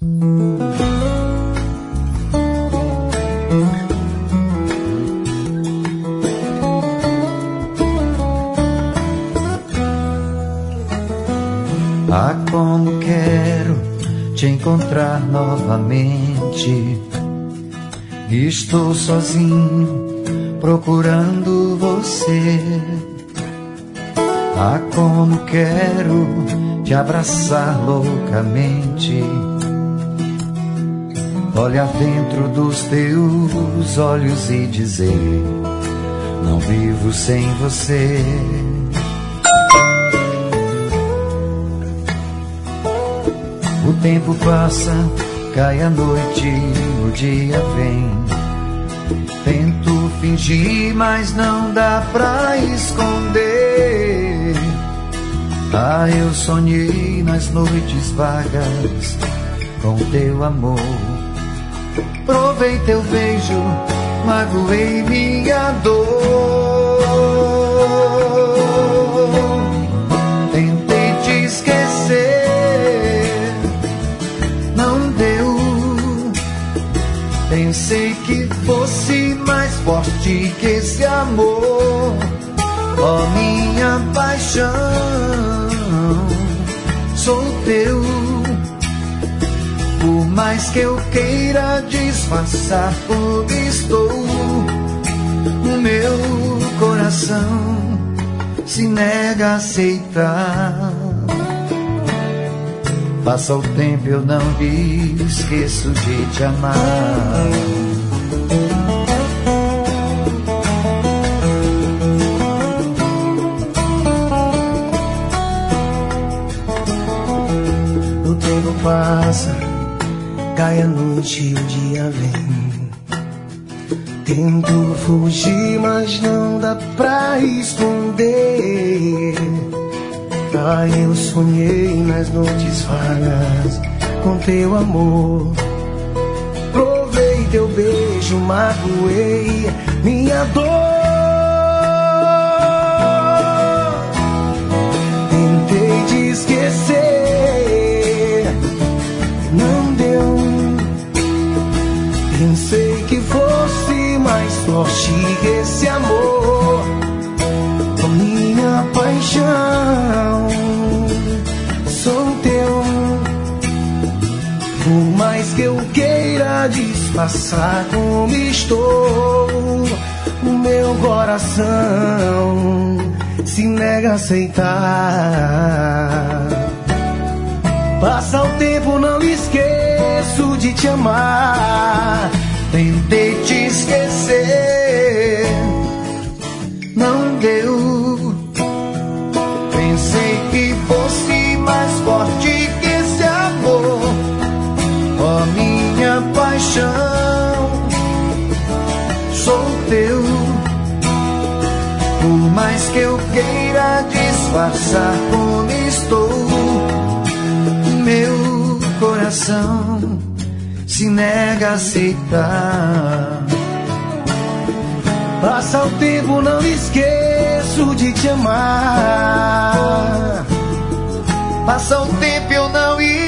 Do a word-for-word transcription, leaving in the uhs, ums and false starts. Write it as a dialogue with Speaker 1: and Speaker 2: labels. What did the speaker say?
Speaker 1: Ah, como quero te encontrar novamente. Estou sozinho procurando você. Ah, como quero te abraçar loucamente. Olhar dentro dos teus olhos e dizer: não vivo sem você. O tempo passa, cai a noite, o dia vem. Tento fingir, mas não dá pra esconder. Ah, eu sonhei nas noites vagas com teu amor. Provei teu beijo, magoei minha dor. Tentei te esquecer, não deu. Pensei que fosse mais forte que esse amor. Ó, minha paixão, sou teu. Por mais que eu queira disfarçar como estou, o meu coração se nega a aceitar. Passa o tempo, eu não me esqueço de te amar.
Speaker 2: O tempo passa, cai a noite e o dia vem. Tento fugir, mas não dá pra esconder. Ah, eu sonhei nas noites vagas com teu amor. Provei teu beijo, magoei minha dor. Tentei te esquecer, não deu. Pensei que fosse mais forte que esse amor. Com minha paixão, sou teu. Por mais que eu queira disfarçar como estou, o meu coração se nega a aceitar. Passa o tempo, não esqueço de te amar.
Speaker 1: Tentei te esquecer, não deu. Pensei que fosse mais forte que esse amor. Ó, minha paixão, sou teu. Por mais que eu queira disfarçar como estou, meu coração se nega a aceitar.
Speaker 2: Passa o tempo, não esqueço de te amar.
Speaker 1: Passa o tempo, eu não esqueço